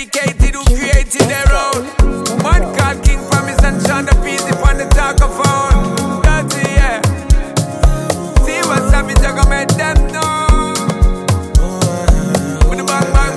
dedicated who created their own. One called King Promise and Sean the Peasy on the talkaphone. Dirty, yeah. See what's happening, I go make them know. With the bang bang.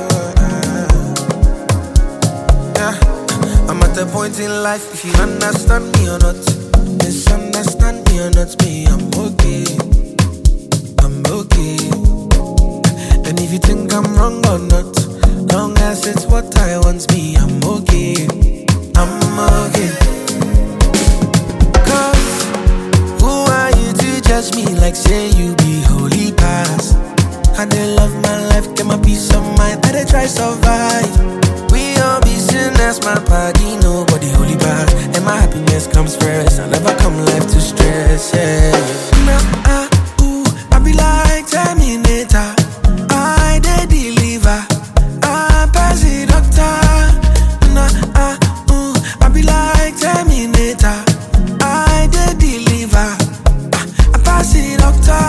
Yeah, I'm at the point in life, if you understand me or not. Misunderstand me or not, me, I'm okay. I'm okay. And if you think I'm wrong or not, long as it's what I want, me, I'm okay. I'm okay. Cause who are you to judge me like say you be holy past? I dey love my life, get my peace of mind, I dey try survive. We all be sinners, my party, nobody holy past. And my happiness comes first, I never come life to stress, yeah. Nah, ooh, I be like Terminator, I dey deliver, I pass the doctor. Nah, ooh, I be like Terminator, I dey deliver, I pass the doctor.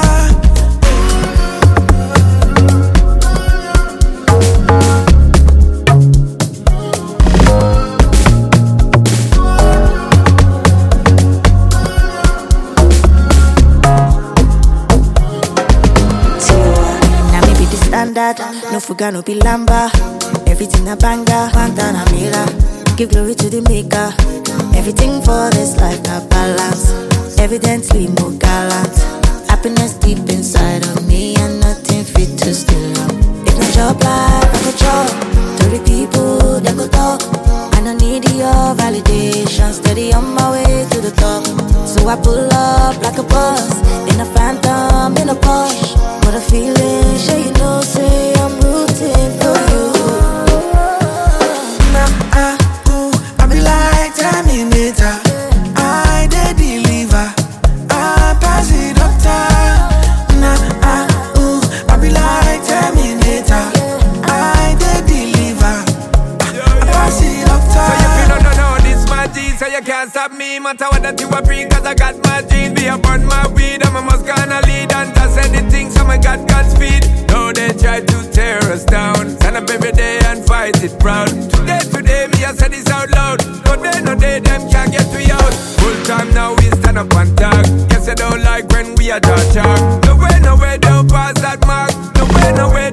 No fuga, no be lamba. Everything a banger, Pantana Mira. Give glory to the maker. Everything for this life a balance. Evidently more gallant. Happiness deep inside of me and nothing fit to steal. If my job life, I go chop. To the people that go talk. I don't need your validation. Steady on my way to the top. So I pull up like a boss. In a phantom, in a Porsche. What a feeling, sure you know, say I'm rooting for you. Nah, ooh, I be like Terminator, I dey deliver, I pass the doctor. Nah, ooh, I be like Terminator, I dey deliver, I pass the doctor. So if you don't know this my G, so you can't stop me. Matter what that you a bring, cause I got my jeans. Be up on my weed, I'm a must gonna lead. And that's anything, so I got God's speed. Though they try to tear us down, stand up every day and fight it proud. Today, me I say this out loud. No day, them can't get we out. Full time now, we stand up and talk. Guess they don't like when we are talk. No way, don't pass that mark. No way,